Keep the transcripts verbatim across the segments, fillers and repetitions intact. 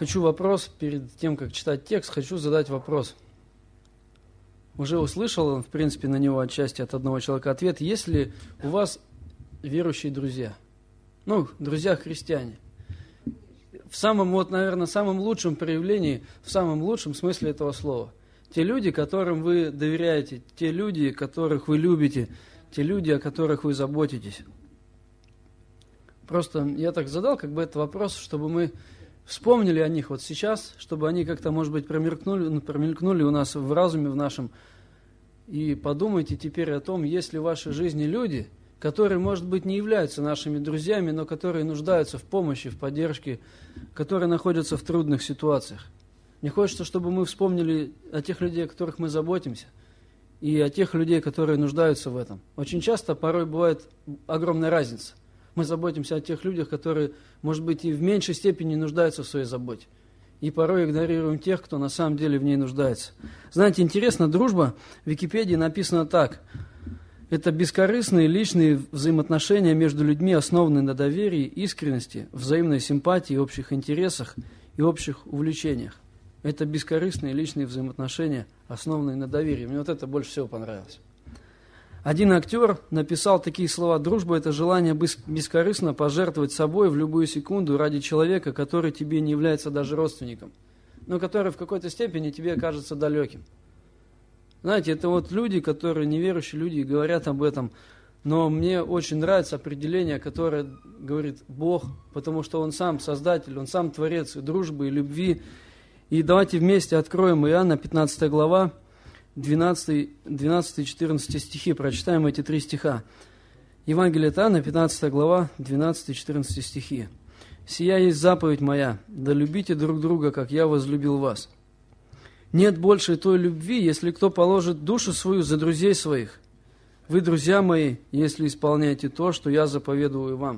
Хочу вопрос, перед тем, как читать текст, хочу задать вопрос. Уже услышал, в принципе, на него отчасти от одного человека ответ. Есть ли у вас верующие друзья? Ну, друзья-христиане. В самом, вот, наверное, самом лучшем проявлении, в самом лучшем смысле этого слова. Те люди, которым вы доверяете, те люди, которых вы любите, те люди, о которых вы заботитесь. Просто я так задал как бы этот вопрос, чтобы мы вспомнили о них вот сейчас, чтобы они как-то, может быть, промелькнули, промелькнули у нас в разуме в нашем. И подумайте теперь о том, есть ли в вашей жизни люди, которые, может быть, не являются нашими друзьями, но которые нуждаются в помощи, в поддержке, которые находятся в трудных ситуациях. Мне хочется, чтобы мы вспомнили о тех людей, о которых мы заботимся, и о тех людей, которые нуждаются в этом. Очень часто, порой бывает огромная разница. Мы заботимся о тех людях, которые, может быть, и в меньшей степени нуждаются в своей заботе. И порой игнорируем тех, кто на самом деле в ней нуждается. Знаете, интересно, дружба в Википедии написано так. Это бескорыстные личные взаимоотношения между людьми, основанные на доверии, искренности, взаимной симпатии, общих интересах и общих увлечениях. Это бескорыстные личные взаимоотношения, основанные на доверии. Мне вот это больше всего понравилось. Один актер написал такие слова: «Дружба – это желание бескорыстно пожертвовать собой в любую секунду ради человека, который тебе не является даже родственником, но который в какой-то степени тебе кажется далеким». Знаете, это вот люди, которые неверующие люди, говорят об этом, но мне очень нравится определение, которое говорит Бог, потому что Он сам Создатель, Он сам Творец и дружбы, и любви. И давайте вместе откроем Иоанна, пятнадцатая глава, двенадцатый-четырнадцатый стихи, прочитаем эти три стиха. Евангелие от Иоанна, пятнадцатая глава, двенадцатый-четырнадцатый стихи. «Сия есть заповедь моя, да любите друг друга, как я возлюбил вас. Нет больше той любви, если кто положит душу свою за друзей своих. Вы, друзья мои, если исполняете то, что я заповедую вам».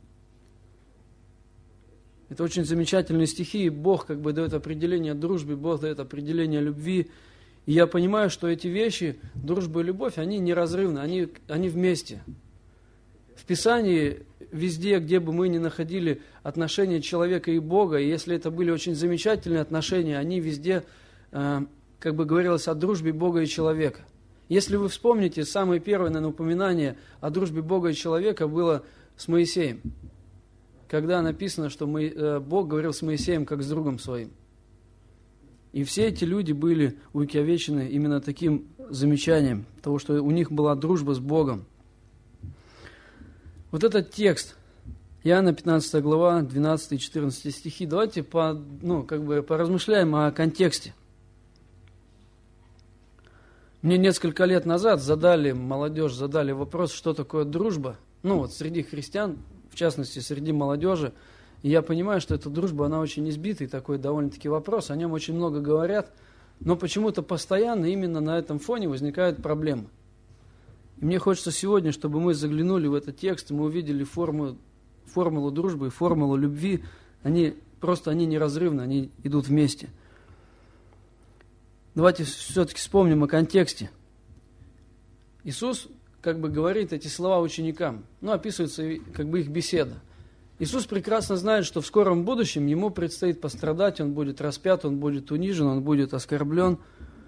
Это очень замечательные стихи, и Бог как бы дает определение дружбе, Бог дает определение любви. И я понимаю, что эти вещи, дружба и любовь, они неразрывны, они, они вместе. В Писании, везде, где бы мы ни находили отношения человека и Бога, и если это были очень замечательные отношения, они везде, э, как бы говорилось, о дружбе Бога и человека. Если вы вспомните, самое первое, наверное, упоминание о дружбе Бога и человека было с Моисеем, когда написано, что мы, э, Бог говорил с Моисеем как с другом своим. И все эти люди были увековечены именно таким замечанием, того, что у них была дружба с Богом. Вот этот текст, Иоанна пятнадцатая глава, двенадцатый-четырнадцатый стихи, давайте по, ну, как бы поразмышляем о контексте. Мне несколько лет назад задали, молодежь задали вопрос, что такое дружба, ну вот среди христиан, в частности среди молодежи. И я понимаю, что эта дружба, она очень избитый такой довольно-таки вопрос, о нем очень много говорят, но почему-то постоянно именно на этом фоне возникают проблемы. И мне хочется сегодня, чтобы мы заглянули в этот текст, мы увидели форму, формулу дружбы и формулу любви, они просто они неразрывны, они идут вместе. Давайте все-таки вспомним о контексте. Иисус как бы говорит эти слова ученикам, ну, описывается как бы их беседа. Иисус прекрасно знает, что в скором будущем Ему предстоит пострадать, Он будет распят, Он будет унижен, Он будет оскорблен.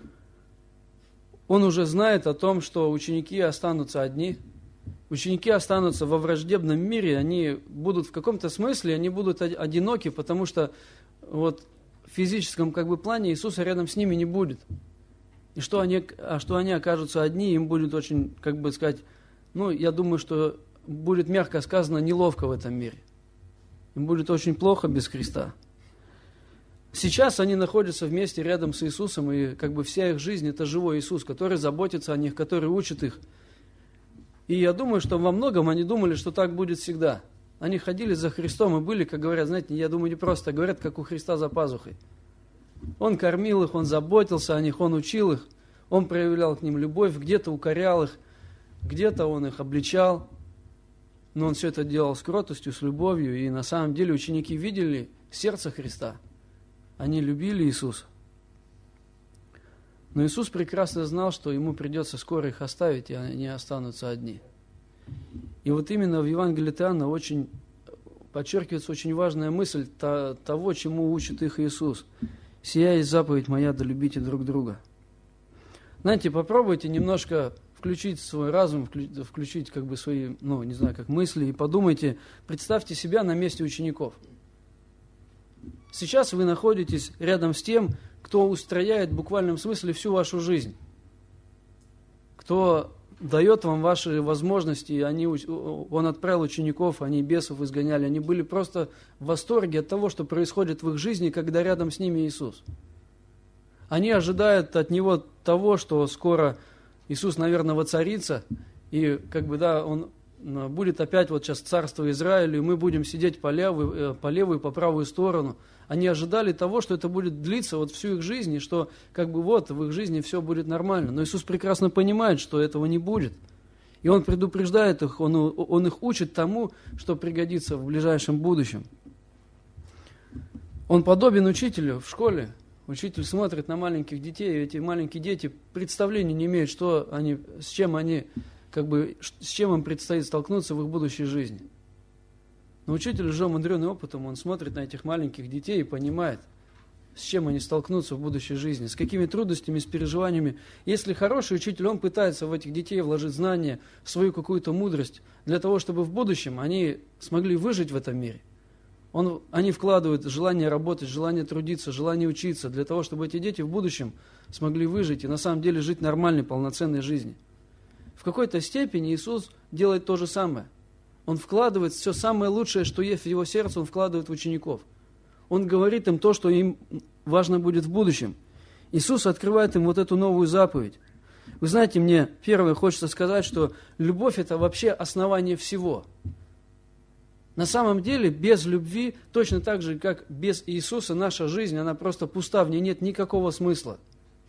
Он уже знает о том, что ученики останутся одни, ученики останутся во враждебном мире, они будут в каком-то смысле, они будут одиноки, потому что вот в физическом как бы плане Иисуса рядом с ними не будет. И что они, а что они окажутся одни, им будет очень, как бы сказать, ну, я думаю, что будет, мягко сказано, неловко в этом мире. Им будет очень плохо без Христа. Сейчас они находятся вместе рядом с Иисусом, и как бы вся их жизнь – это живой Иисус, который заботится о них, который учит их. И я думаю, что во многом они думали, что так будет всегда. Они ходили за Христом и были, как говорят, знаете, я думаю, не просто, говорят, как у Христа за пазухой. Он кормил их, Он заботился о них, Он учил их, Он проявлял к ним любовь, где-то укорял их, где-то Он их обличал. Но Он все это делал с кротостью, с любовью. И на самом деле ученики видели сердце Христа. Они любили Иисуса. Но Иисус прекрасно знал, что Ему придется скоро их оставить, и они останутся одни. И вот именно в Евангелии от Иоанна очень подчеркивается очень важная мысль того, чему учит их Иисус. «Сия есть заповедь моя, да любите друг друга». Знаете, попробуйте немножко включить свой разум, включить как бы свои, ну, не знаю, как мысли, и подумайте, представьте себя на месте учеников. Сейчас вы находитесь рядом с тем, кто устрояет в буквальном смысле всю вашу жизнь, кто дает вам ваши возможности. Они, он отправил учеников, они бесов изгоняли, они были просто в восторге от того, что происходит в их жизни, когда рядом с ними Иисус. Они ожидают от Него того, что скоро Иисус, наверное, воцарится, и как бы, да, Он будет опять вот сейчас царство Израиля, и мы будем сидеть по левую, по левую, по правую сторону. Они ожидали того, что это будет длиться вот всю их жизнь, и что как бы вот в их жизни все будет нормально. Но Иисус прекрасно понимает, что этого не будет. И Он предупреждает их, Он, он их учит тому, что пригодится в ближайшем будущем. Он подобен учителю в школе. Учитель смотрит на маленьких детей, и эти маленькие дети представления не имеют, что они, с чем они, как бы, с чем им предстоит столкнуться в их будущей жизни. Но учитель, уже умудренный опытом, он смотрит на этих маленьких детей и понимает, с чем они столкнутся в будущей жизни, с какими трудностями, с переживаниями. Если хороший учитель, он пытается в этих детей вложить знания, в свою какую-то мудрость, для того, чтобы в будущем они смогли выжить в этом мире. Он, они вкладывают желание работать, желание трудиться, желание учиться, для того, чтобы эти дети в будущем смогли выжить и на самом деле жить нормальной, полноценной жизнью. В какой-то степени Иисус делает то же самое. Он вкладывает все самое лучшее, что есть в Его сердце, Он вкладывает в учеников. Он говорит им то, что им важно будет в будущем. Иисус открывает им вот эту новую заповедь. Вы знаете, мне первое хочется сказать, что любовь – это вообще основание всего. На самом деле, без любви, точно так же, как без Иисуса, наша жизнь, она просто пуста, в ней нет никакого смысла.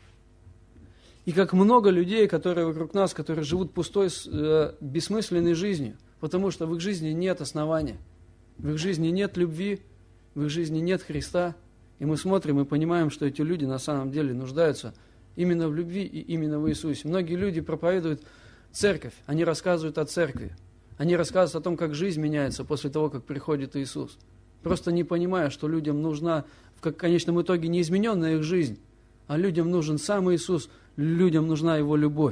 И как много людей, которые вокруг нас, которые живут пустой, э, бессмысленной жизнью, потому что в их жизни нет основания, в их жизни нет любви, в их жизни нет Христа. И мы смотрим и понимаем, что эти люди на самом деле нуждаются именно в любви и именно в Иисусе. Многие люди проповедуют церковь, они рассказывают о церкви. Они рассказывают о том, как жизнь меняется после того, как приходит Иисус. Просто не понимая, что людям нужна, в конечном итоге, не измененная их жизнь, а людям нужен сам Иисус, людям нужна Его любовь.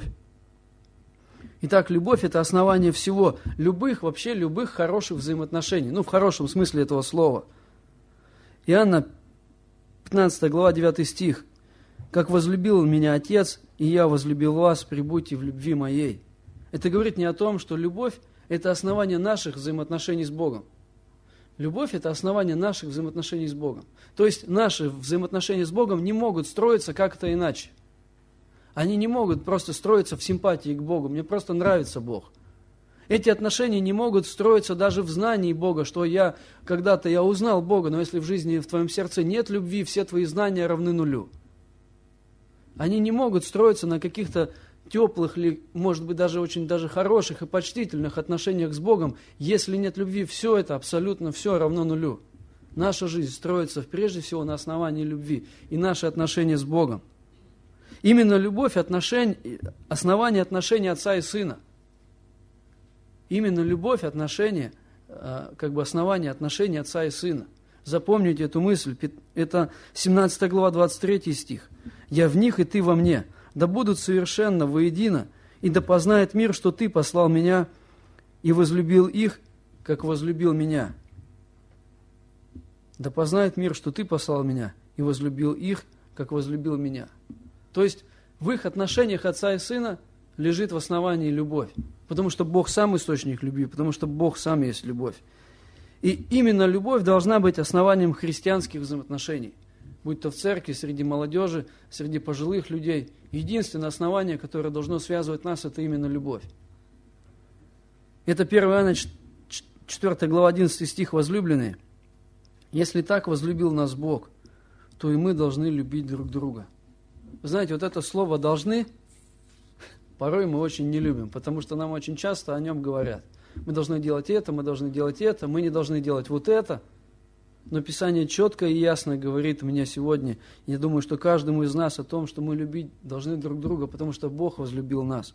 Итак, любовь – это основание всего, любых, вообще любых хороших взаимоотношений, ну, в хорошем смысле этого слова. Иоанна, пятнадцатая глава, девятый стих. «Как возлюбил меня Отец, и я возлюбил вас, прибудьте в любви моей». Это говорит не о том, что любовь – это основание наших взаимоотношений с Богом. Любовь – это основание наших взаимоотношений с Богом. То есть наши взаимоотношения с Богом не могут строиться как-то иначе. Они не могут просто строиться в симпатии к Богу. Мне просто нравится Бог. Эти отношения не могут строиться даже в знании Бога, что я когда-то я узнал Бога, но если в жизни, в твоем сердце нет любви, все твои знания равны нулю. Они не могут строиться на каких-то теплых или, может быть, даже очень даже хороших и почтительных отношениях с Богом. Если нет любви, все это, абсолютно все равно нулю. Наша жизнь строится прежде всего на основании любви и наши отношения с Богом. Именно любовь, отношения, основание отношений отца и сына. Именно любовь, отношения, как бы основание отношений отца и сына. Запомните эту мысль. Это семнадцатая глава, двадцать третий стих. «Я в них, и ты во мне. Да будут совершенно воедино, и да познает мир, что ты послал меня, и возлюбил их, как возлюбил меня». Да познает мир, что ты послал меня, и возлюбил их, как возлюбил меня. То есть в их отношениях отца и сына лежит в основании любовь. Потому что Бог сам источник любви, потому что Бог сам есть любовь. И именно любовь должна быть основанием христианских взаимоотношений. Будь то в церкви, среди молодежи, среди пожилых людей. Единственное основание, которое должно связывать нас, это именно любовь. Это первое Иоанна, четвёртая глава, одиннадцатый стих, возлюбленные. «Если так возлюбил нас Бог, то и мы должны любить друг друга». Вы знаете, вот это слово «должны» порой мы очень не любим, потому что нам очень часто о нем говорят. Мы должны делать это, мы должны делать это, мы не должны делать вот это. Но Писание четко и ясно говорит мне сегодня, я думаю, что каждому из нас о том, что мы любить должны друг друга, потому что Бог возлюбил нас.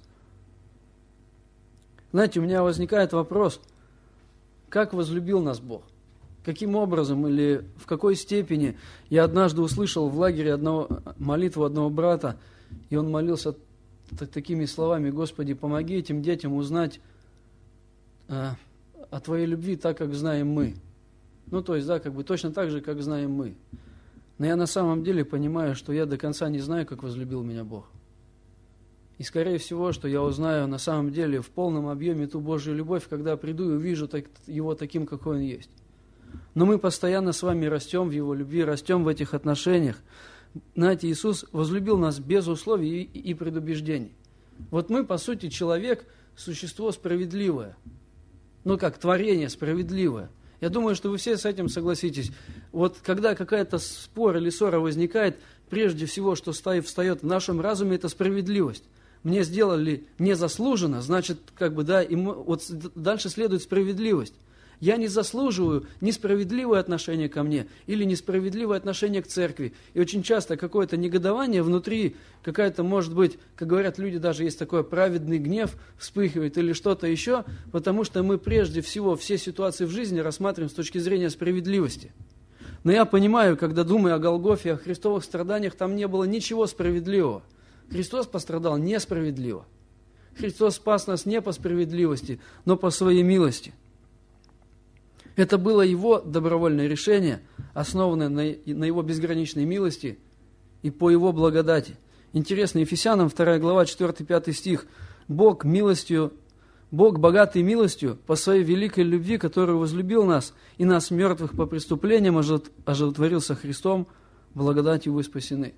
Знаете, у меня возникает вопрос, как возлюбил нас Бог? каким образом или в какой степени. Я однажды услышал в лагере одного, молитву одного брата, и он молился такими словами: «Господи, помоги этим детям узнать а, о Твоей любви так, как знаем мы». Ну, то есть, да, как бы точно так же, как знаем мы. Но я на самом деле понимаю, что я до конца не знаю, как возлюбил меня Бог. И, скорее всего, что я узнаю на самом деле в полном объеме ту Божью любовь, когда приду и увижу так, Его таким, какой Он есть. Но мы постоянно с вами растем в Его любви, растем в этих отношениях. Знаете, Иисус возлюбил нас без условий и, и предубеждений. Вот мы, по сути, человек, существо справедливое. Ну как, творение справедливое. Я думаю, что вы все с этим согласитесь. Вот когда какая-то спор или ссора возникает, прежде всего, что встает в нашем разуме, это справедливость. Мне сделали незаслуженно, значит, как бы, да, и мы, вот дальше следует справедливость. Я не заслуживаю несправедливое отношение ко мне или несправедливое отношение к церкви. И очень часто какое-то негодование внутри, какая-то, может быть, как говорят люди, даже есть такой праведный гнев, вспыхивает или что-то еще, потому что мы прежде всего все ситуации в жизни рассматриваем с точки зрения справедливости. Но я понимаю, когда думаю о Голгофе, о христовых страданиях, там не было ничего справедливого. Христос пострадал несправедливо. Христос спас нас не по справедливости, но по своей милости. Это было Его добровольное решение, основанное на, на Его безграничной милости и по Его благодати. Интересно, Ефесянам вторая глава, четвёртый-пятый стих. Бог милостью, Бог богатый милостью по своей великой любви, которую возлюбил нас, и нас, мертвых по преступлениям, оживотворился Христом, благодатью вы спасены.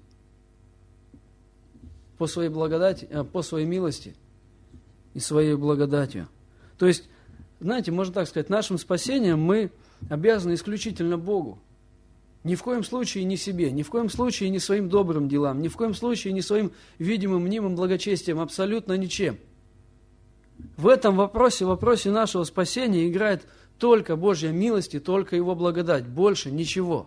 По своей благодати, по своей милости и своей благодатью. То есть, знаете, можно так сказать, нашим спасением мы обязаны исключительно Богу. Ни в коем случае не себе, ни в коем случае не своим добрым делам, ни в коем случае не своим видимым, мнимым благочестием, абсолютно ничем. В этом вопросе, в вопросе нашего спасения играет только Божья милость и только Его благодать, больше ничего.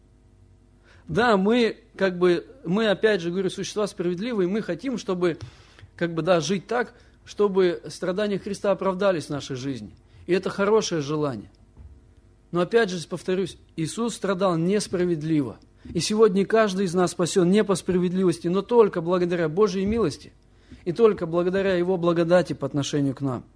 Да, мы, как бы, мы, опять же, говорю, существа справедливые, мы хотим, чтобы, как бы, да, жить так, чтобы страдания Христа оправдались в нашей жизни. И это хорошее желание. Но опять же, повторюсь, Иисус страдал несправедливо. И сегодня каждый из нас спасен не по справедливости, но только благодаря Божьей милости. И только благодаря Его благодати по отношению к нам.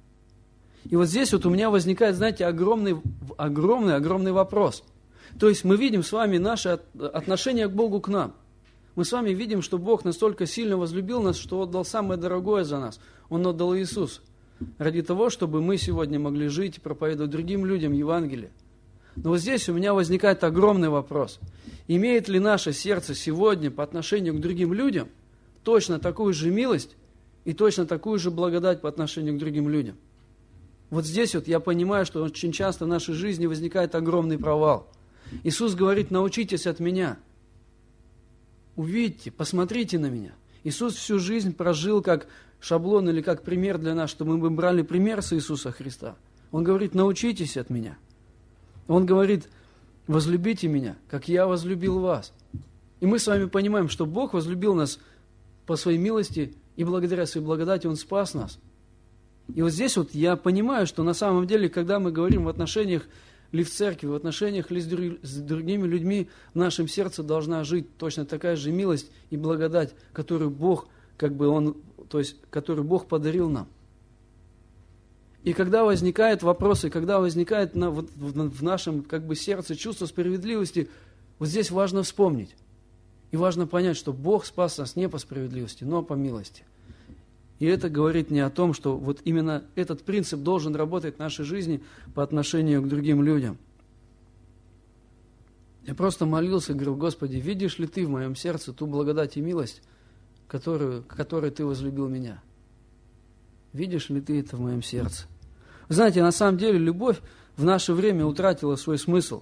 И вот здесь вот у меня возникает, знаете, огромный, огромный, огромный вопрос. То есть мы видим с вами наше отношение к Богу, к нам. Мы с вами видим, что Бог настолько сильно возлюбил нас, что отдал самое дорогое за нас. Он отдал Иисуса. Ради того, чтобы мы сегодня могли жить и проповедовать другим людям Евангелие. Но вот здесь у меня возникает огромный вопрос. Имеет ли наше сердце сегодня по отношению к другим людям точно такую же милость и точно такую же благодать по отношению к другим людям? Вот здесь вот я понимаю, что очень часто в нашей жизни возникает огромный провал. Иисус говорит: научитесь от меня. Увидьте, посмотрите на меня. Иисус всю жизнь прожил как шаблон или как пример для нас, чтобы мы брали пример с Иисуса Христа. Он говорит: научитесь от меня. Он говорит: возлюбите меня, как я возлюбил вас. И мы с вами понимаем, что Бог возлюбил нас по своей милости, и благодаря своей благодати Он спас нас. И вот здесь вот я понимаю, что на самом деле, когда мы говорим в отношениях ли в церкви, в отношениях ли с другими людьми, в нашем сердце должна жить точно такая же милость и благодать, которую Бог, как бы Он, то есть, которую Бог подарил нам. И когда возникают вопросы, когда возникает на, вот, в, в нашем, как бы, сердце чувство справедливости, вот здесь важно вспомнить. И важно понять, что Бог спас нас не по справедливости, но по милости. И это говорит не о том, что вот именно этот принцип должен работать в нашей жизни по отношению к другим людям. Я просто молился, говорил: Господи, видишь ли Ты в моем сердце ту благодать и милость, которую, которой Ты возлюбил меня? Видишь ли Ты это в моем сердце? Вы знаете, на самом деле любовь в наше время утратила свой смысл.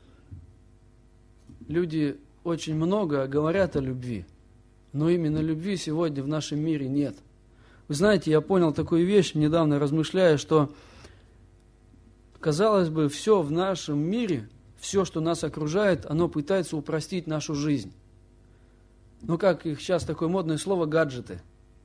Люди очень много говорят о любви, но именно любви сегодня в нашем мире нет. Вы знаете, я понял такую вещь, недавно размышляя, что, казалось бы, все в нашем мире, все, что нас окружает, оно пытается упростить нашу жизнь. Ну, как их сейчас такое модное слово — гаджеты.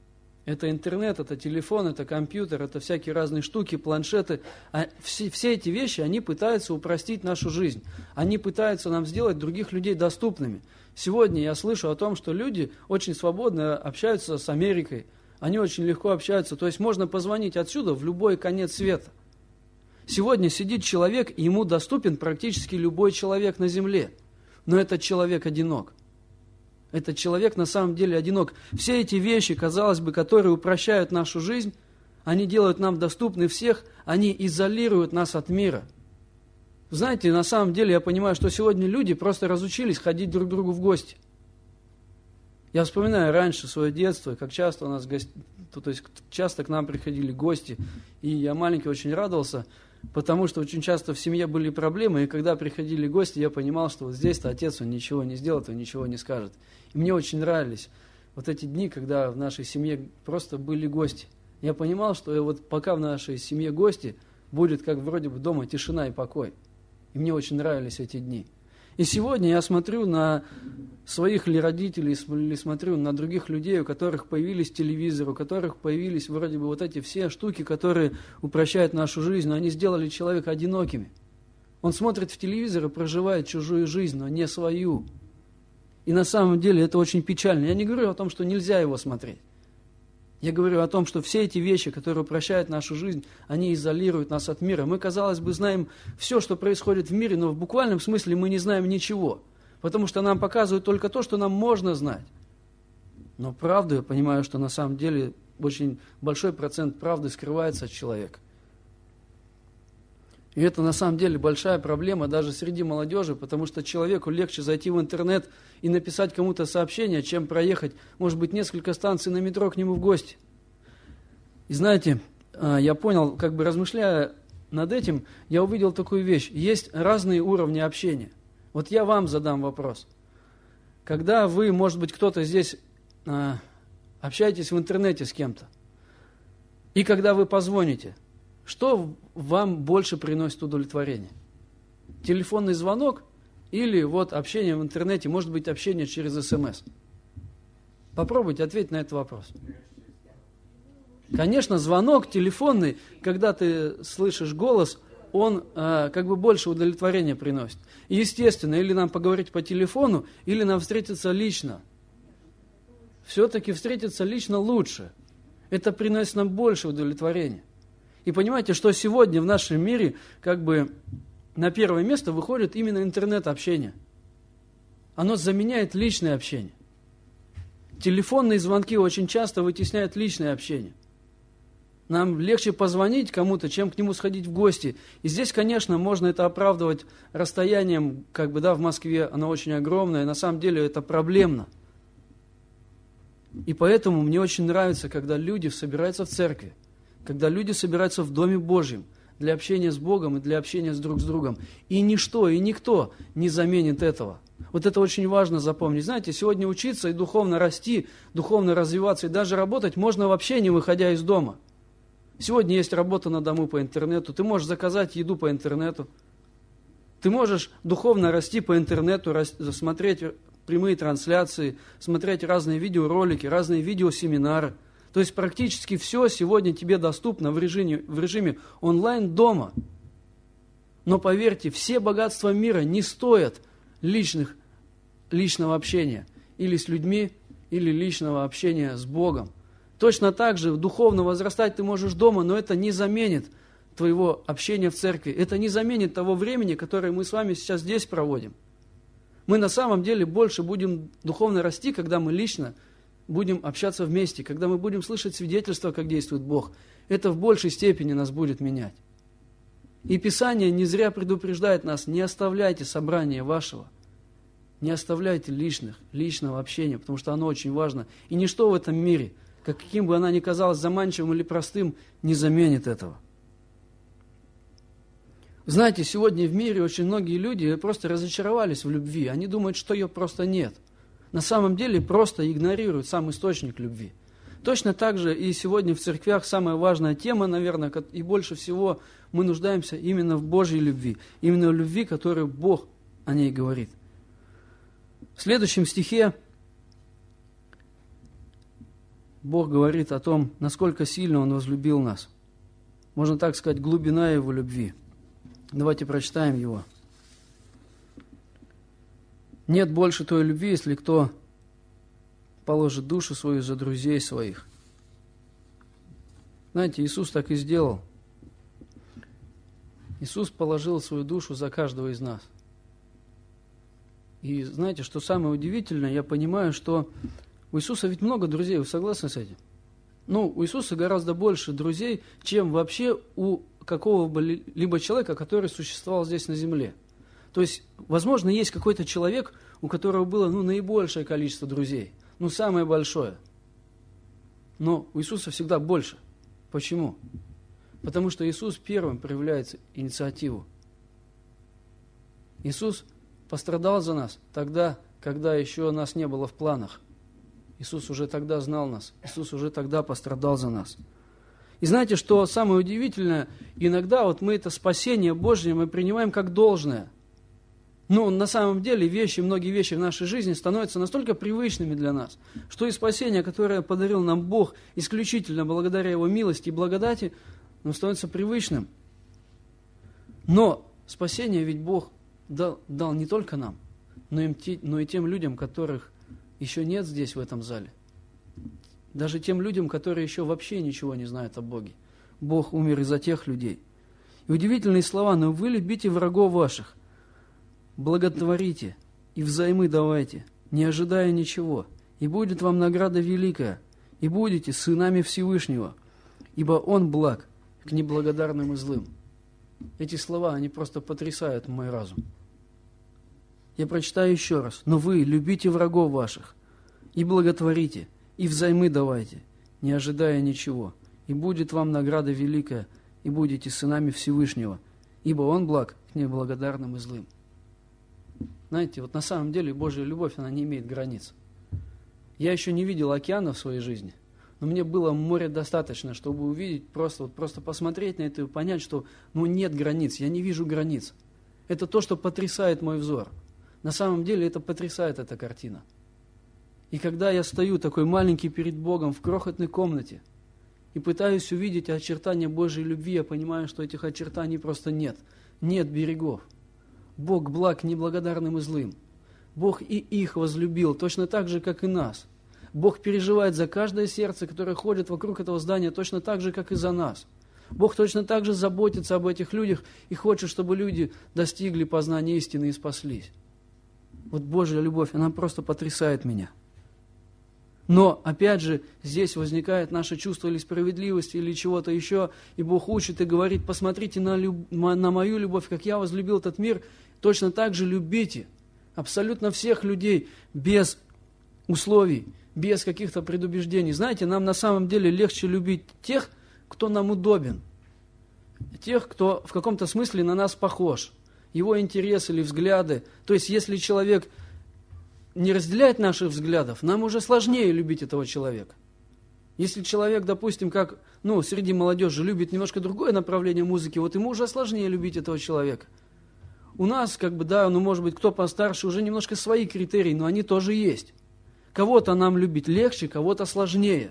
Это интернет, это телефон, это компьютер, это всякие разные штуки, планшеты. А все, все эти вещи, они пытаются упростить нашу жизнь. Они пытаются нам сделать других людей доступными. Сегодня я слышу о том, что люди очень свободно общаются с Америкой. Они очень легко общаются. То есть можно позвонить отсюда в любой конец света. Сегодня сидит человек, и ему доступен практически любой человек на земле. Но этот человек одинок. Этот человек на самом деле одинок. Все эти вещи, казалось бы, которые упрощают нашу жизнь, они делают нам доступны всех, они изолируют нас от мира. Знаете, на самом деле я понимаю, что сегодня люди просто разучились ходить друг к другу в гости. Я вспоминаю раньше свое детство, как часто у нас гости, то есть часто к нам приходили гости, и я маленький очень радовался, потому что очень часто в семье были проблемы, и когда приходили гости, я понимал, что вот здесь-то отец, он ничего не сделает, он ничего не скажет. И мне очень нравились вот эти дни, когда в нашей семье просто были гости. Я понимал, что вот пока в нашей семье гости, будет как вроде бы дома тишина и покой. И мне очень нравились эти дни. И сегодня я смотрю на своих ли родителей, или смотрю на других людей, у которых появились телевизоры, у которых появились вроде бы вот эти все штуки, которые упрощают нашу жизнь, но они сделали человека одинокими. Он смотрит в телевизор и проживает чужую жизнь, но не свою. И на самом деле это очень печально. Я не говорю о том, что нельзя его смотреть. Я говорю о том, что все эти вещи, которые упрощают нашу жизнь, они изолируют нас от мира. Мы, казалось бы, знаем все, что происходит в мире, но в буквальном смысле мы не знаем ничего. Потому что нам показывают только то, что нам можно знать. Но правду я понимаю, что на самом деле очень большой процент правды скрывается от человека. И это на самом деле большая проблема даже среди молодежи, потому что человеку легче зайти в интернет и написать кому-то сообщение, чем проехать, может быть, несколько станций на метро к нему в гости. И знаете, я понял, как бы размышляя над этим, я увидел такую вещь. Есть разные уровни общения. Вот я вам задам вопрос. Когда вы, может быть, кто-то здесь общаетесь в интернете с кем-то, и когда вы позвоните, что вам больше приносит удовлетворение? Телефонный звонок или вот общение в интернете, может быть, общение через СМС? Попробуйте ответить на этот вопрос. Конечно, звонок телефонный, когда ты слышишь голос, он э, как бы больше удовлетворения приносит. И естественно, или нам поговорить по телефону, или нам встретиться лично. Все-таки встретиться лично лучше. Это приносит нам больше удовлетворения. И понимаете, что сегодня в нашем мире как бы на первое место выходит именно интернет-общение. Оно заменяет личное общение. Телефонные звонки очень часто вытесняют личное общение. Нам легче позвонить кому-то, чем к нему сходить в гости. И здесь, конечно, можно это оправдывать расстоянием, как бы, да, в Москве оно очень огромное, на самом деле это проблемно. И поэтому мне очень нравится, когда люди собираются в церкви, когда люди собираются в Доме Божьем для общения с Богом и для общения с друг с другом. И ничто, и никто не заменит этого. Вот это очень важно запомнить. Знаете, сегодня учиться и духовно расти, духовно развиваться, и даже работать можно вообще не выходя из дома. Сегодня есть работа на дому по интернету, ты можешь заказать еду по интернету, ты можешь духовно расти по интернету, смотреть прямые трансляции, смотреть разные видеоролики, разные видеосеминары. То есть практически все сегодня тебе доступно в режиме, в режиме онлайн дома. Но поверьте, все богатства мира не стоят личных, личного общения или с людьми, или личного общения с Богом. Точно так же духовно возрастать ты можешь дома, но это не заменит твоего общения в церкви. Это не заменит того времени, которое мы с вами сейчас здесь проводим. Мы на самом деле больше будем духовно расти, когда мы лично будем общаться вместе, когда мы будем слышать свидетельства, как действует Бог. Это в большей степени нас будет менять. И Писание не зря предупреждает нас: не оставляйте собрания вашего, не оставляйте личных, личного общения, потому что оно очень важно. И ничто в этом мире, каким бы оно ни казалось заманчивым или простым, не заменит этого. Знаете, сегодня в мире очень многие люди просто разочаровались в любви. Они думают, что ее просто нет. На самом деле просто игнорируют сам источник любви. Точно так же и сегодня в церквях самая важная тема, наверное, и больше всего мы нуждаемся именно в Божьей любви. Именно в любви, которую Бог о ней говорит. В следующем стихе Бог говорит о том, насколько сильно Он возлюбил нас. Можно так сказать, глубина Его любви. Давайте прочитаем его. «Нет больше той любви, если кто положит душу свою за друзей своих». Знаете, Иисус так и сделал. Иисус положил свою душу за каждого из нас. И знаете, что самое удивительное, я понимаю, что у Иисуса ведь много друзей, вы согласны с этим? Ну, у Иисуса гораздо больше друзей, чем вообще у какого-либо человека, который существовал здесь на земле. То есть, возможно, есть какой-то человек, у которого было ну, наибольшее количество друзей, ну, самое большое. Но у Иисуса всегда больше. Почему? Потому что Иисус первым проявляет инициативу. Иисус пострадал за нас тогда, когда еще нас не было в планах. Иисус уже тогда знал нас. Иисус уже тогда пострадал за нас. И знаете, что самое удивительное? Иногда вот мы это спасение Божье мы принимаем как должное. Но на самом деле вещи, многие вещи в нашей жизни становятся настолько привычными для нас, что и спасение, которое подарил нам Бог исключительно благодаря Его милости и благодати, оно становится привычным. Но спасение ведь Бог дал, дал не только нам, но и, но и тем людям, которых еще нет здесь, в этом зале. Даже тем людям, которые еще вообще ничего не знают о Боге. Бог умер из-за тех людей. И удивительные слова: «Но вы любите врагов ваших, благотворите и взаймы давайте, не ожидая ничего, и будет вам награда великая, и будете сынами Всевышнего, ибо Он благ к неблагодарным и злым». Эти слова, они просто потрясают мой разум. Я прочитаю еще раз. «Но вы любите врагов ваших, и благотворите, и взаймы давайте, не ожидая ничего, и будет вам награда великая, и будете сынами Всевышнего, ибо Он благ к неблагодарным и злым». Знаете, вот на самом деле Божья любовь, она не имеет границ. Я еще не видел океана в своей жизни, но мне было моря достаточно, чтобы увидеть, просто, вот, просто посмотреть на это и понять, что ну, нет границ, я не вижу границ. Это то, что потрясает мой взор. На самом деле это потрясает эта картина. И когда я стою такой маленький перед Богом в крохотной комнате и пытаюсь увидеть очертания Божьей любви, я понимаю, что этих очертаний просто нет. Нет берегов. Бог благ неблагодарным и злым. Бог и их возлюбил, точно так же, как и нас. Бог переживает за каждое сердце, которое ходит вокруг этого здания, точно так же, как и за нас. Бог точно так же заботится об этих людях и хочет, чтобы люди достигли познания истины и спаслись. Вот Божья любовь, она просто потрясает меня. Но, опять же, здесь возникает наше чувство или справедливости, или чего-то еще, и Бог учит и говорит: посмотрите на, люб... на мою любовь, как я возлюбил этот мир, точно так же любите абсолютно всех людей, без условий, без каких-то предубеждений. Знаете, нам на самом деле легче любить тех, кто нам удобен, тех, кто в каком-то смысле на нас похож, его интересы или взгляды. То есть, если человек не разделяет наших взглядов, нам уже сложнее любить этого человека. Если человек, допустим, как ну, среди молодежи любит немножко другое направление музыки, вот ему уже сложнее любить этого человека. У нас, как бы, да, ну, может быть, кто постарше, уже немножко свои критерии, но они тоже есть. Кого-то нам любить легче, кого-то сложнее.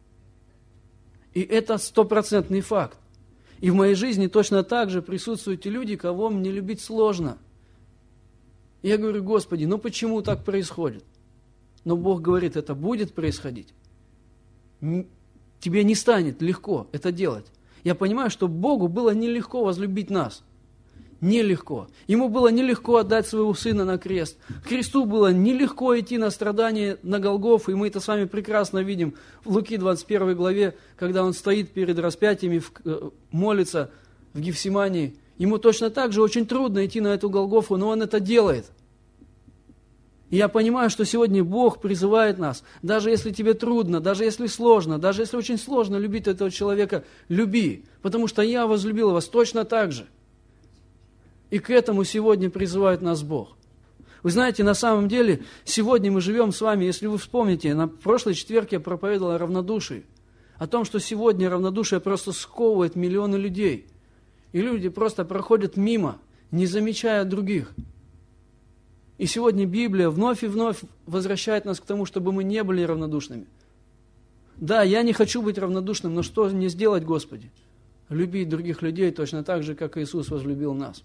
И это стопроцентный факт. И в моей жизни точно так же присутствуют те люди, кого мне любить сложно. И я говорю: Господи, ну почему так происходит? Но Бог говорит: это будет происходить. Тебе не станет легко это делать. Я понимаю, что Богу было нелегко возлюбить нас. Нелегко. Ему было нелегко отдать своего Сына на крест. Христу было нелегко идти на страдания на Голгофу, и мы это с вами прекрасно видим в Луки двадцать первой главе, когда он стоит перед распятиями, молится в Гефсимании. Ему точно так же очень трудно идти на эту Голгофу, но он это делает. И я понимаю, что сегодня Бог призывает нас, даже если тебе трудно, даже если сложно, даже если очень сложно любить этого человека, люби, потому что я возлюбил вас точно так же. И к этому сегодня призывает нас Бог. Вы знаете, на самом деле, сегодня мы живем с вами, если вы вспомните, на прошлый четверг я проповедовал о равнодушии, о том, что сегодня равнодушие просто сковывает миллионы людей. И люди просто проходят мимо, не замечая других. И сегодня Библия вновь и вновь возвращает нас к тому, чтобы мы не были равнодушными. Да, я не хочу быть равнодушным, но что мне сделать, Господи? Любить других людей точно так же, как Иисус возлюбил нас.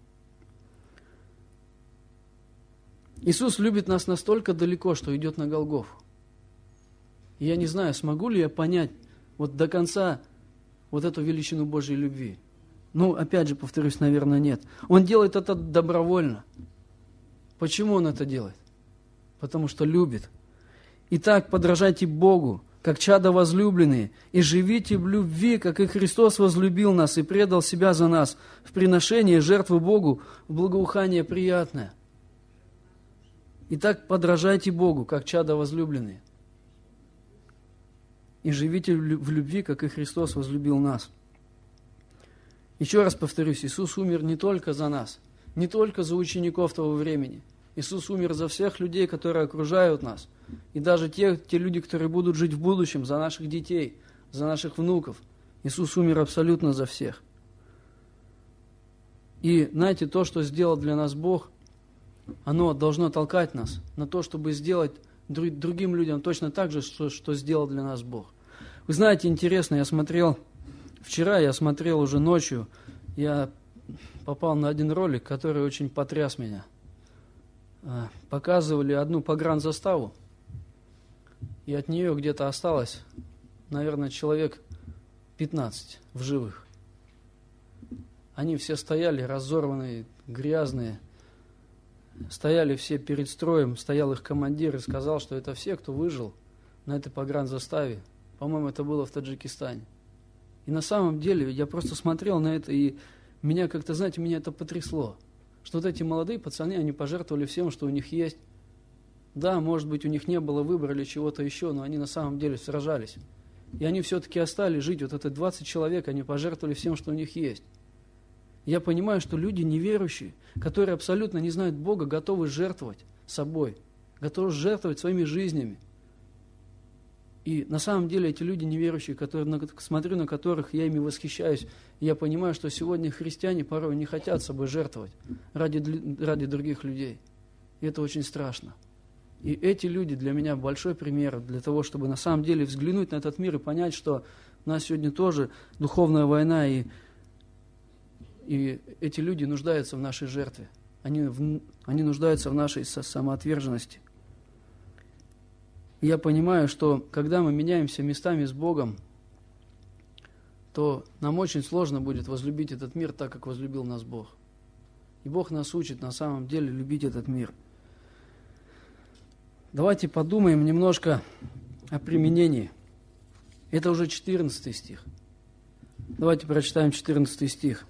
Иисус любит нас настолько далеко, что идет на Голгофу. И я не знаю, смогу ли я понять вот до конца вот эту величину Божьей любви. Ну, опять же, повторюсь, наверное, нет. Он делает это добровольно. Почему Он это делает? Потому что любит. Итак, подражайте Богу, как чада возлюбленные, и живите в любви, как и Христос возлюбил нас и предал себя за нас в приношение жертвы Богу в благоухание приятное. Итак, подражайте Богу, как чада возлюбленные, и живите в любви, как и Христос возлюбил нас. Еще раз повторюсь, Иисус умер не только за нас, не только за учеников того времени. Иисус умер за всех людей, которые окружают нас. И даже те, те люди, которые будут жить в будущем, за наших детей, за наших внуков. Иисус умер абсолютно за всех. И знаете, то, что сделал для нас Бог, оно должно толкать нас на то, чтобы сделать другим людям точно так же, что, что сделал для нас Бог. Вы знаете, интересно, я смотрел, вчера я смотрел уже ночью, я попал на один ролик, который очень потряс меня. Показывали одну погранзаставу, и от нее где-то осталось, наверное, человек пятнадцать в живых. Они все стояли разорванные, грязные, стояли все перед строем, стоял их командир и сказал, что это все, кто выжил на этой погранзаставе. По-моему, это было в Таджикистане. И на самом деле я просто смотрел на это, и меня как-то, знаете, меня это потрясло. Что вот эти молодые пацаны, они пожертвовали всем, что у них есть. Да, может быть, у них не было выбора или чего-то еще, но они на самом деле сражались. И они все-таки остались жить. Вот это двадцать человек, они пожертвовали всем, что у них есть. Я понимаю, что люди неверующие, которые абсолютно не знают Бога, готовы жертвовать собой, готовы жертвовать своими жизнями. И на самом деле эти люди неверующие, которые, смотрю на которых я ими восхищаюсь, и я понимаю, что сегодня христиане порой не хотят собой жертвовать ради, ради других людей. И это очень страшно. И эти люди для меня большой пример для того, чтобы на самом деле взглянуть на этот мир и понять, что у нас сегодня тоже духовная война, и, и эти люди нуждаются в нашей жертве. Они, в, они нуждаются в нашей самоотверженности. Я понимаю, что когда мы меняемся местами с Богом, то нам очень сложно будет возлюбить этот мир так, как возлюбил нас Бог. И Бог нас учит на самом деле любить этот мир. Давайте подумаем немножко о применении. Это уже четырнадцатый стих. Давайте прочитаем четырнадцатый стих.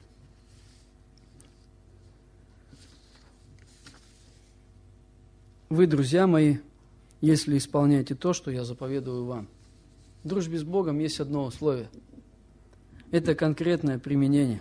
Вы, друзья мои, если исполняете то, что я заповедую вам. В дружбе с Богом есть одно условие. Это конкретное применение.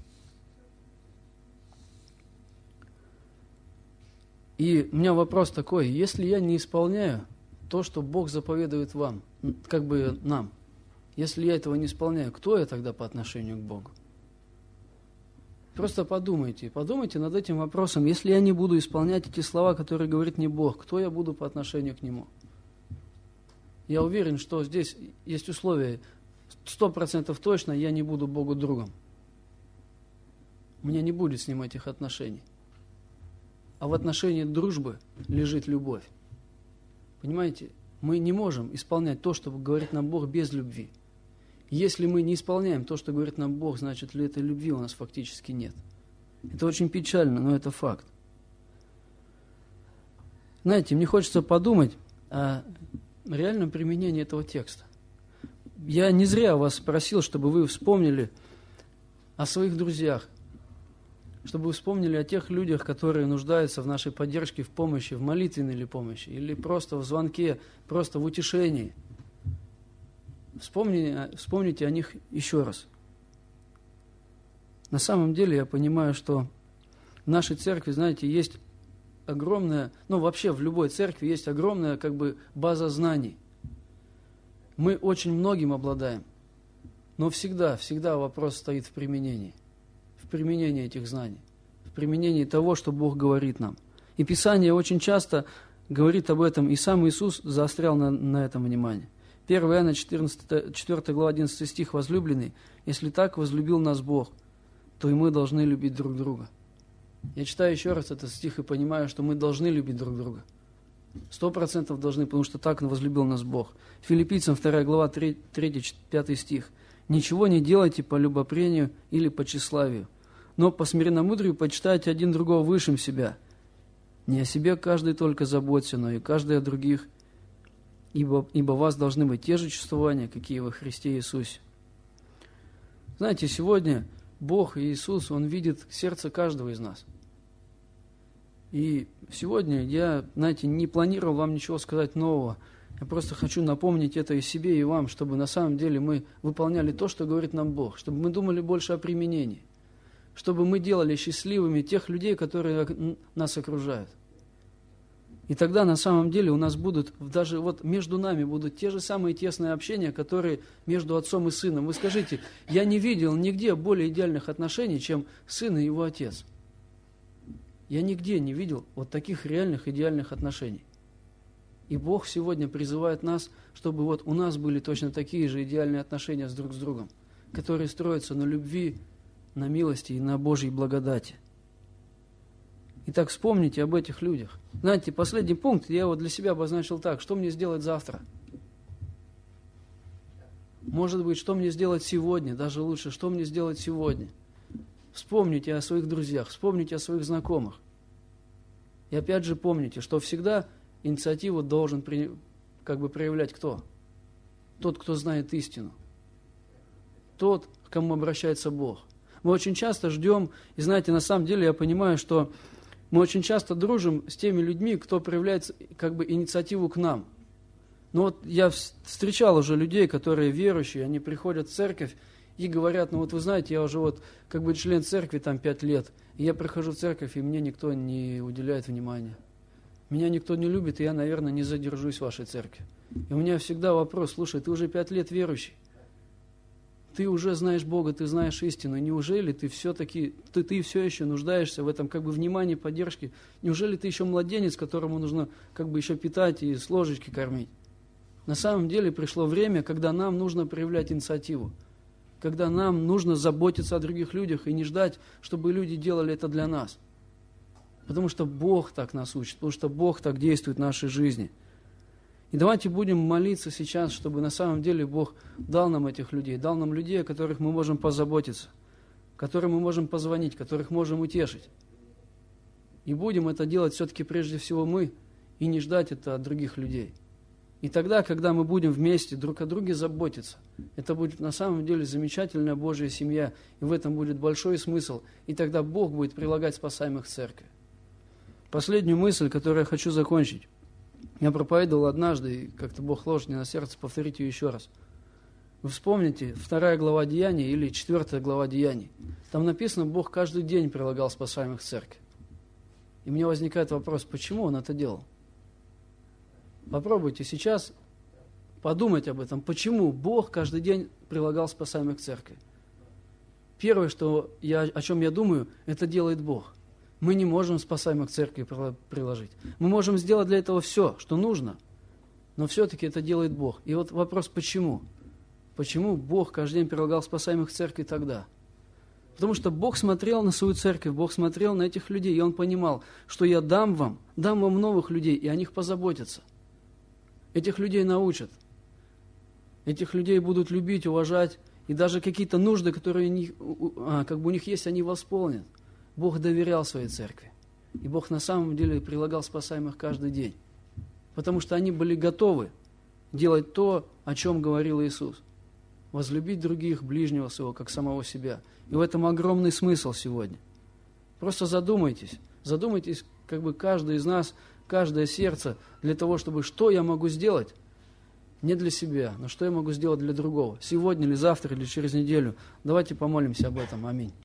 И у меня вопрос такой: если я не исполняю то, что Бог заповедует вам, как бы нам, если я этого не исполняю, кто я тогда по отношению к Богу? Просто подумайте, подумайте над этим вопросом. Если я не буду исполнять эти слова, которые говорит мне Бог, кто я буду по отношению к Нему? Я уверен, что здесь есть условия, сто процентов точно я не буду Богу другом. У меня не будет с Ним этих отношений. А в отношении дружбы лежит любовь. Понимаете, мы не можем исполнять то, что говорит нам Бог, без любви. Если мы не исполняем то, что говорит нам Бог, значит ли этой любви у нас фактически нет. Это очень печально, но это факт. Знаете, мне хочется подумать о реальном применении этого текста. Я не зря вас просил, чтобы вы вспомнили о своих друзьях, чтобы вы вспомнили о тех людях, которые нуждаются в нашей поддержке, в помощи, в молитвенной ли помощи, или просто в звонке, просто в утешении. Вспомните, вспомните о них еще раз. На самом деле я понимаю, что в нашей церкви, знаете, есть огромная, ну вообще в любой церкви есть огромная как бы база знаний. Мы очень многим обладаем, но всегда, всегда вопрос стоит в применении, в применении этих знаний, в применении того, что Бог говорит нам. И Писание очень часто говорит об этом, и сам Иисус заострял на, на этом внимание. первое Иоанна, четвёртая глава, одиннадцатый стих. Возлюбленный, если так возлюбил нас Бог, то и мы должны любить друг друга. Я читаю еще раз этот стих и понимаю, что мы должны любить друг друга. Сто процентов должны, потому что так возлюбил нас Бог. Филиппийцам вторая глава, третий-пятый стих. «Ничего не делайте по любопрению или по тщеславию, но по смиренномудрию почитайте один другого высшим себя. Не о себе каждый только заботься, но и каждый о других, ибо, ибо у вас должны быть те же чувствования, какие во Христе Иисусе». Знаете, сегодня Бог и Иисус, Он видит сердце каждого из нас. И сегодня я, знаете, не планировал вам ничего сказать нового. Я просто хочу напомнить это и себе, и вам, чтобы на самом деле мы выполняли то, что говорит нам Бог, чтобы мы думали больше о применении, чтобы мы делали счастливыми тех людей, которые нас окружают. И тогда на самом деле у нас будут, даже вот между нами будут те же самые тесные общения, которые между отцом и сыном. Вы скажите, я не видел нигде более идеальных отношений, чем сын и его отец. Я нигде не видел вот таких реальных идеальных отношений. И Бог сегодня призывает нас, чтобы вот у нас были точно такие же идеальные отношения с друг с другом, которые строятся на любви, на милости и на Божьей благодати. Итак, вспомните об этих людях. Знаете, последний пункт я его для себя обозначил так: что мне сделать завтра? Может быть, что мне сделать сегодня? Даже лучше, что мне сделать сегодня? Вспомните о своих друзьях, вспомните о своих знакомых. И опять же помните, что всегда инициативу должен при, как бы проявлять кто? Тот, кто знает истину. Тот, к кому обращается Бог. Мы очень часто ждем, и знаете, на самом деле я понимаю, что мы очень часто дружим с теми людьми, кто проявляет как бы инициативу к нам. Но вот я встречал уже людей, которые верующие, они приходят в церковь и говорят, ну вот вы знаете, я уже вот как бы член церкви там пять лет, и я прихожу в церковь, и мне никто не уделяет внимания. Меня никто не любит, и я, наверное, не задержусь в вашей церкви. И у меня всегда вопрос: слушай, ты уже пять лет верующий, ты уже знаешь Бога, ты знаешь истину, неужели ты все-таки, ты, ты все еще нуждаешься в этом как бы внимании, поддержке? Неужели ты еще младенец, которому нужно как бы еще питать и с ложечки кормить? На самом деле пришло время, когда нам нужно проявлять инициативу, когда нам нужно заботиться о других людях и не ждать, чтобы люди делали это для нас. Потому что Бог так нас учит, потому что Бог так действует в нашей жизни. И давайте будем молиться сейчас, чтобы на самом деле Бог дал нам этих людей, дал нам людей, о которых мы можем позаботиться, которым мы можем позвонить, которых можем утешить. И будем это делать все-таки прежде всего мы, и не ждать это от других людей. И тогда, когда мы будем вместе друг о друге заботиться, это будет на самом деле замечательная Божья семья, и в этом будет большой смысл, и тогда Бог будет прилагать спасаемых к церкви. Последнюю мысль, которую я хочу закончить. Я проповедовал однажды, и как-то Бог ложит мне на сердце повторить ее еще раз. Вы вспомните, вторая глава Деяний или четвертая глава Деяний. Там написано, Бог каждый день прилагал спасаемых к церкви. И у меня возникает вопрос, почему Он это делал? Попробуйте сейчас подумать об этом, почему Бог каждый день прилагал спасаемых к церкви. Первое, что я, о чем я думаю, это делает Бог. Мы не можем спасаемых к церкви приложить. Мы можем сделать для этого все, что нужно, но все-таки это делает Бог. И вот вопрос, почему? Почему Бог каждый день прилагал спасаемых к церкви тогда? Потому что Бог смотрел на свою церковь, Бог смотрел на этих людей, и Он понимал, что я дам вам, дам вам новых людей, и о них позаботятся. Этих людей научат. Этих людей будут любить, уважать, и даже какие-то нужды, которые у них, как бы у них есть, они восполнят. Бог доверял своей церкви. И Бог на самом деле прилагал спасаемых каждый день. Потому что они были готовы делать то, о чем говорил Иисус. Возлюбить других, ближнего своего, как самого себя. И в этом огромный смысл сегодня. Просто задумайтесь. Задумайтесь, как бы каждый из нас, каждое сердце, для того, чтобы что я могу сделать, не для себя, но что я могу сделать для другого. Сегодня или завтра, или через неделю. Давайте помолимся об этом. Аминь.